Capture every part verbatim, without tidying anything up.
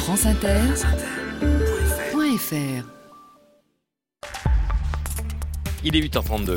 France Inter point F R. Il est huit heures trente-deux.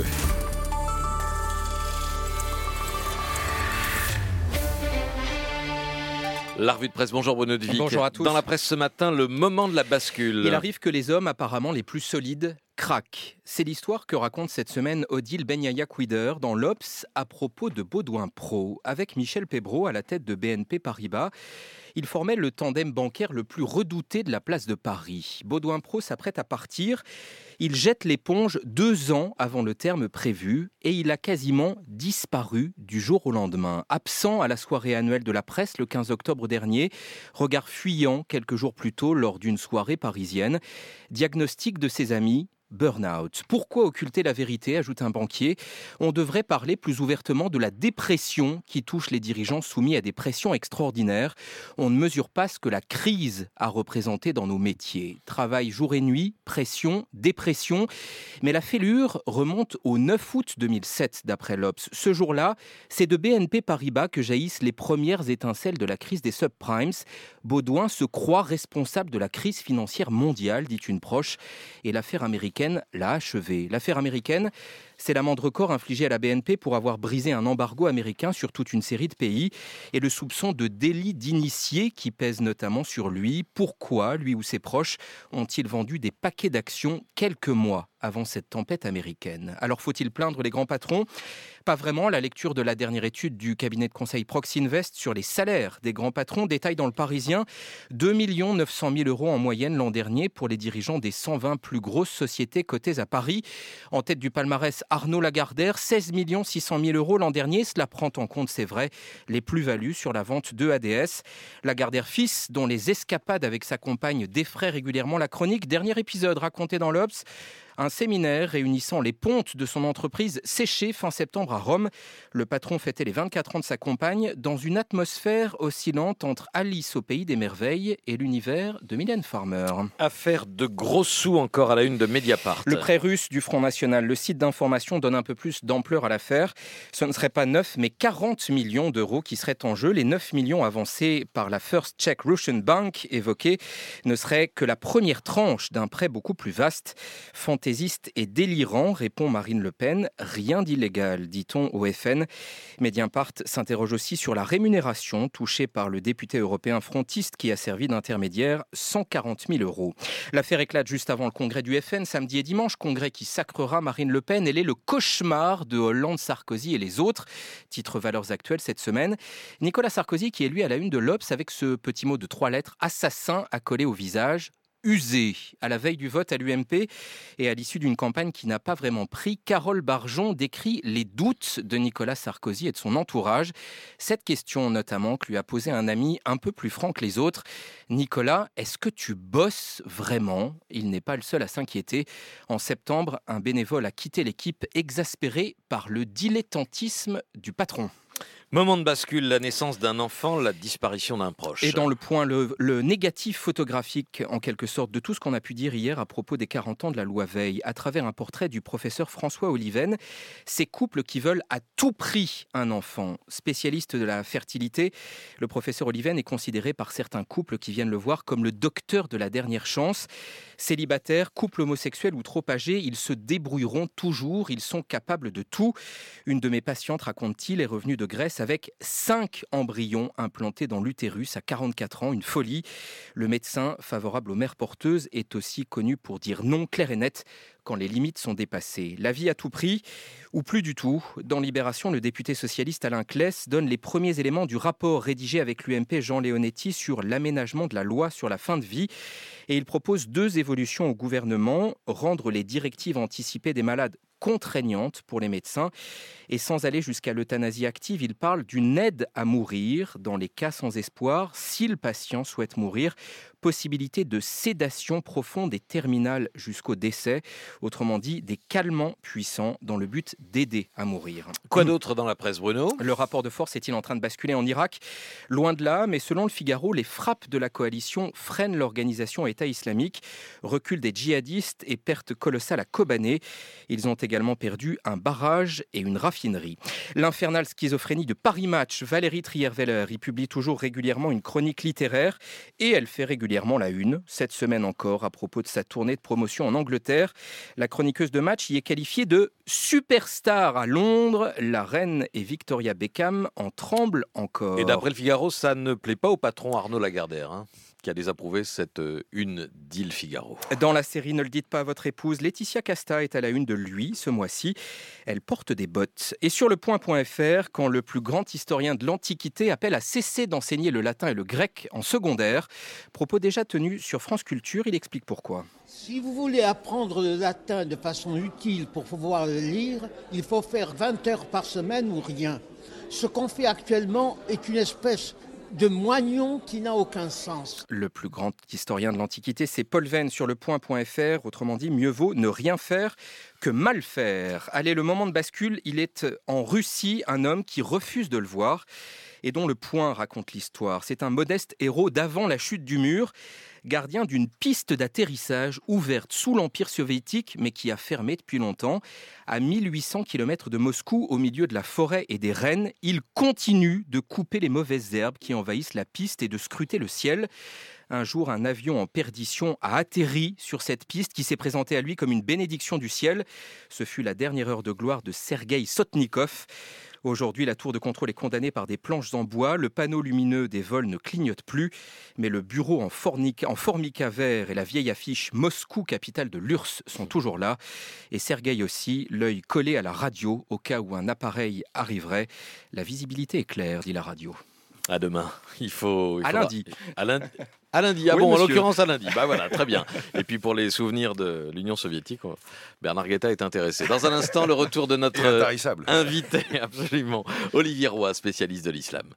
La revue de presse, bonjour Bruno de Vic. Bonjour à tous. Dans la presse ce matin, le moment de la bascule. Il arrive que les hommes apparemment les plus solides craquent. C'est l'histoire que raconte cette semaine Odile Benyaya-Quider dans l'Obs à propos de Baudouin Pro. Avec Michel Pébreau à la tête de B N P Paribas, il formait le tandem bancaire le plus redouté de la place de Paris. Baudouin Pro s'apprête à partir. Il jette l'éponge deux ans avant le terme prévu et il a quasiment disparu du jour au lendemain. Absent à la soirée annuelle de la presse le quinze octobre dernier, regard fuyant quelques jours plus tôt lors d'une soirée parisienne. Diagnostic de ses amis, burn-out. Pourquoi occulter la vérité, ajoute un banquier. On devrait parler plus ouvertement de la dépression qui touche les dirigeants soumis à des pressions extraordinaires. On ne mesure pas ce que la crise a représenté dans nos métiers. Travail jour et nuit, pression, dépression. Mais la fêlure remonte au neuf août deux mille sept, d'après l'Obs. Ce jour-là, c'est de B N P Paribas que jaillissent les premières étincelles de la crise des subprimes. Baudouin se croit responsable de la crise financière mondiale, dit une proche, et l'affaire américaine l'a achevé. L'affaire américaine, c'est l'amende record infligée à la B N P pour avoir brisé un embargo américain sur toute une série de pays et le soupçon de délit d'initié qui pèse notamment sur lui. Pourquoi, lui ou ses proches, ont-ils vendu des paquets d'actions quelques mois avant cette tempête américaine? Alors faut-il plaindre les grands patrons? Pas vraiment. La lecture de la dernière étude du cabinet de conseil Proxinvest sur les salaires des grands patrons détaille dans le Parisien deux millions neuf cent mille euros en moyenne l'an dernier pour les dirigeants des cent vingt plus grosses sociétés cotées à Paris. En tête du palmarès, Arnaud Lagardère, seize millions six cent mille euros l'an dernier. Cela prend en compte, c'est vrai, les plus-values sur la vente de A D S. Lagardère fils, dont les escapades avec sa compagne défraient régulièrement la chronique. Dernier épisode raconté dans l'Obs. Un séminaire réunissant les pontes de son entreprise séchée fin septembre à Rome. Le patron fêtait les vingt-quatre ans de sa compagne dans une atmosphère oscillante entre Alice au pays des merveilles et l'univers de Mylène Farmer. Affaire de gros sous encore à la une de Mediapart. Le prêt russe du Front National. Le site d'information donne un peu plus d'ampleur à l'affaire. Ce ne serait pas neuf, mais quarante millions d'euros qui seraient en jeu. Les neuf millions avancés par la First Czech Russian Bank évoquée ne seraient que la première tranche d'un prêt beaucoup plus vaste. Fantaisiste et délirant, répond Marine Le Pen. Rien d'illégal, dit-on au F N. Mediapart s'interroge aussi sur la rémunération touchée par le député européen frontiste qui a servi d'intermédiaire, cent quarante mille euros. L'affaire éclate juste avant le congrès du F N, samedi et dimanche, congrès qui sacrera Marine Le Pen. Elle est le cauchemar de Hollande, Sarkozy et les autres. Titre Valeurs Actuelles cette semaine. Nicolas Sarkozy qui est lui à la une de l'Obs avec ce petit mot de trois lettres, assassin, accolé au visage. Usé. À la veille du vote à l'U M P et à l'issue d'une campagne qui n'a pas vraiment pris, Carole Barjon décrit les doutes de Nicolas Sarkozy et de son entourage. Cette question notamment que lui a posée un ami un peu plus franc que les autres. Nicolas, est-ce que tu bosses vraiment? Il n'est pas le seul à s'inquiéter. En septembre, un bénévole a quitté l'équipe exaspéré par le dilettantisme du patron. Moment de bascule, la naissance d'un enfant, la disparition d'un proche. Et dans le point, le, le négatif photographique, en quelque sorte, de tout ce qu'on a pu dire hier à propos des quarante ans de la loi Veil, à travers un portrait du professeur François Oliven, ces couples qui veulent à tout prix un enfant. Spécialiste de la fertilité, le professeur Oliven est considéré par certains couples qui viennent le voir comme le docteur de la dernière chance. Célibataires, couples homosexuels ou trop âgés, ils se débrouilleront toujours, ils sont capables de tout. Une de mes patientes, raconte-t-il, est revenue de Grèce avec cinq embryons implantés dans l'utérus à quarante-quatre ans, une folie. Le médecin favorable aux mères porteuses est aussi connu pour dire non clair et net quand les limites sont dépassées. La vie à tout prix, ou plus du tout. Dans Libération, le député socialiste Alain Claes donne les premiers éléments du rapport rédigé avec l'U M P Jean Leonetti sur l'aménagement de la loi sur la fin de vie. Et il propose deux évolutions au gouvernement, rendre les directives anticipées des malades contraignante pour les médecins. Et sans aller jusqu'à l'euthanasie active, il parle d'une aide à mourir dans les cas sans espoir, si le patient souhaite mourir. Possibilité de sédation profonde et terminale jusqu'au décès. Autrement dit, des calmants puissants dans le but d'aider à mourir. Quoi d'autre dans la presse, Bruno ? Le rapport de force est-il en train de basculer en Irak ? Loin de là, mais selon le Figaro, les frappes de la coalition freinent l'organisation État islamique. Recul des djihadistes et perte colossale à Kobané. Ils ont également perdu un barrage et une raffinerie. L'infernale schizophrénie de Paris Match, Valérie Trierweiler, y publie toujours régulièrement une chronique littéraire et elle fait régulièrement la une, cette semaine encore, à propos de sa tournée de promotion en Angleterre. La chroniqueuse de Match y est qualifiée de superstar à Londres. La reine et Victoria Beckham en tremblent encore. Et d'après le Figaro, ça ne plaît pas au patron Arnaud Lagardère, hein, qui a désapprouvé cette euh, une d'Il Figaro. Dans la série Ne le dites pas à votre épouse, Laetitia Casta est à la une de Lui ce mois-ci. Elle porte des bottes. Et sur le point point f r, quand le plus grand historien de l'Antiquité appelle à cesser d'enseigner le latin et le grec en secondaire, propos déjà tenus sur France Culture, il explique pourquoi. Si vous voulez apprendre le latin de façon utile pour pouvoir le lire, il faut faire vingt heures par semaine ou rien. Ce qu'on fait actuellement est une espèce de moignon qui n'a aucun sens. Le plus grand historien de l'Antiquité, c'est Paul Venn sur le point point f r. Autrement dit, mieux vaut ne rien faire que mal faire. Allez, le moment de bascule, il est en Russie, un homme qui refuse de le voir et dont le point raconte l'histoire. C'est un modeste héros d'avant la chute du mur, gardien d'une piste d'atterrissage ouverte sous l'Empire soviétique, mais qui a fermé depuis longtemps. À mille huit cents kilomètres de Moscou, au milieu de la forêt et des rennes, il continue de couper les mauvaises herbes qui envahissent la piste et de scruter le ciel. Un jour, un avion en perdition a atterri sur cette piste qui s'est présentée à lui comme une bénédiction du ciel. Ce fut la dernière heure de gloire de Sergueï Sotnikov. Aujourd'hui, la tour de contrôle est condamnée par des planches en bois. Le panneau lumineux des vols ne clignote plus. Mais le bureau en formica, en formica vert et la vieille affiche Moscou, capitale de l'U R S S, sont toujours là. Et Sergueï aussi, l'œil collé à la radio au cas où un appareil arriverait. La visibilité est claire, dit la radio. À demain. Il faut. Il à faudra... lundi. À lundi. À lundi. Ah oui, bon, monsieur. En l'occurrence à lundi. Bah voilà, très bien. Et puis pour les souvenirs de l'Union soviétique, Bernard Guetta est intéressé. Dans un instant, le retour de notre invité, absolument, Olivier Roy, spécialiste de l'islam.